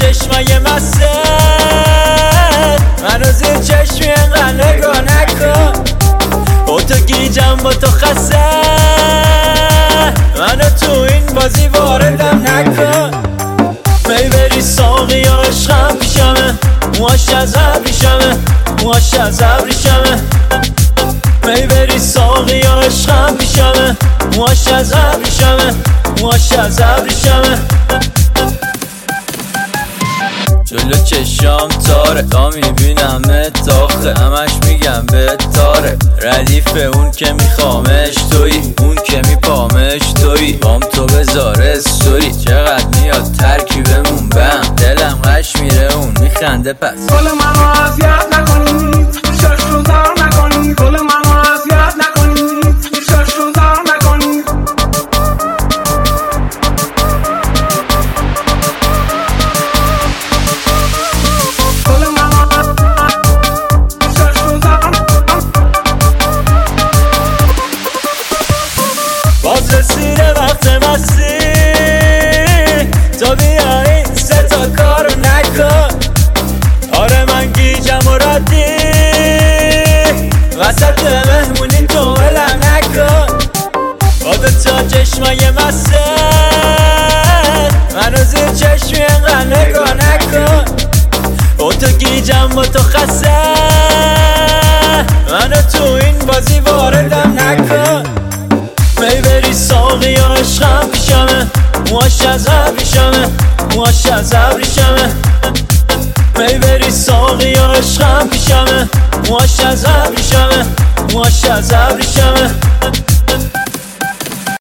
چشمای مسته منو زیر چشمی انقدر نگاه نکن با تو گیجم با تو خسته منو تو این بازی واردم نکن می بری ساقی یا عشقم پیشمه موهاش از ابریشمه موهاش از ابریشمه می بری ساقی یا عشقم پیشمه موهاش از ابریشمه موهاش از ابریشمه جلو چشام تاره تا میبینم اتاخه همش میگم به تاره ردیف اون که میخوامش توی اون که میپامش توی بام تو بذار استوری چقدر میاد ترکیبمون بهم دلم قش میره اون میخنده پس گل منو اذیت نکنید شش رو زار نکنید گل منو اذیت نکنید شش رو زار نکنید باز رسیده وقت مستی تو بیا این سه تا کارو نکن آره من گیجم و ردی وسط مهمونی تو ولم نکن با دو تا چشمای مسته منو زیر چشمی انقدر نگاه نکن با تو گیجم با تو خسته منو تو این بازی واردم نکن می بری ساقی یا عشقم پیشمه موهاش از ابریشمه موهاش از ابریشمه می بری ساقی یا عشقم پیشمه موهاش از ابریشمه موهاش از ابریشمه